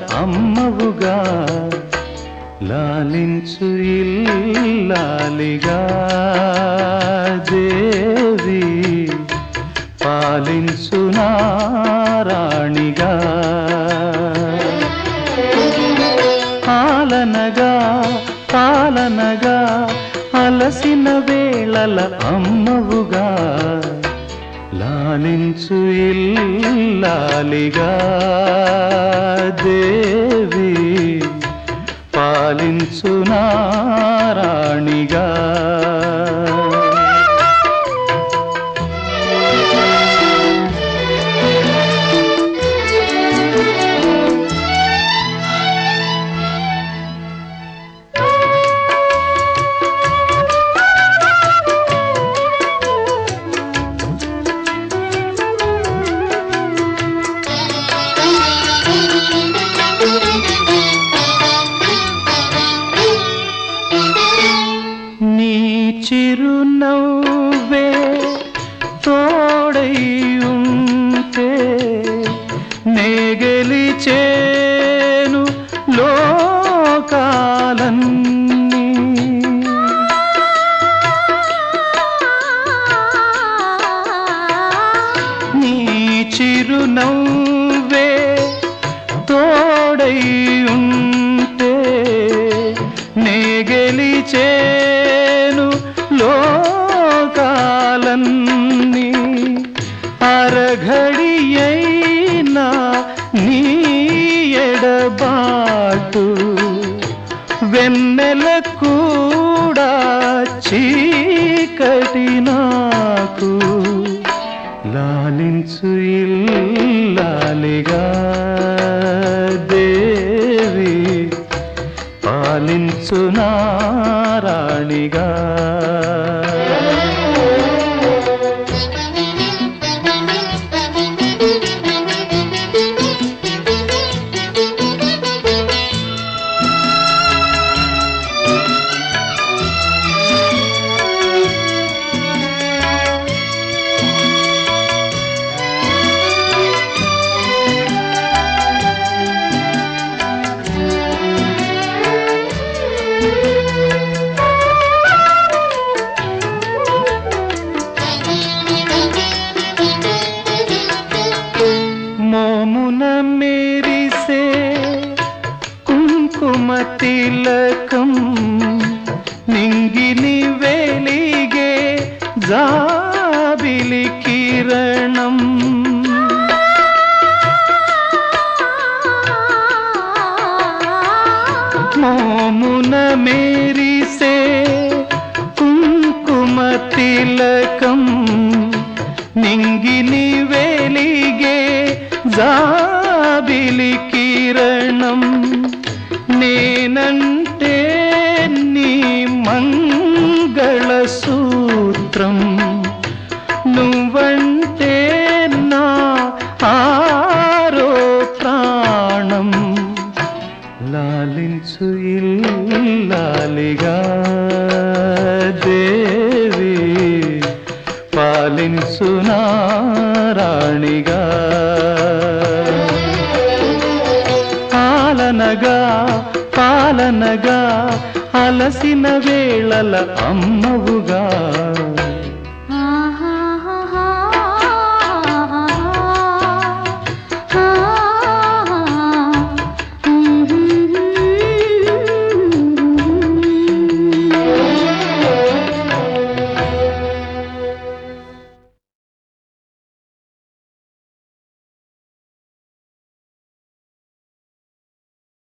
అమ్మవుగా లాలించు ఇల్లాలిగా దేవి పాలించు నారాణిగా పాలనగా పాలనగా అలసిన వేళల అమ్మవుగా లాలించు ఇల్లాలిగా దేవి పాలించు నారాణిగా చిరునవ్వే తోడై ఉంటే నే గెలిచేను లోకాలన్నీ నీ చిరునవ్వే తోడై ఉంటే నే గెలిచేను లోకాలన్నీ అరఘడియైనా నీ ఎడబాటు వెన్నెల కూడా చీకటి నాకు లాలించు ఇల్లాలిగా దేవి పాలించు నారాణిగా మోమున మేరిసే కుంకుమ తిలకం నింగిని వెలిగే జాబిలి కిరణం మోమున మేరిసే కుంకుమ తిలకం నింగిని వెలిగే జాబిలి కిరణం నేనంటే నీ మంగళ సూత్రం నువ్వంటే నా ఆరో ప్రాణం లాలించు ఇల్లాలిగా దేవి పాలించు నారాణిగా పాలనగా పాలనగా అలసిన వేళల అమ్మవుగా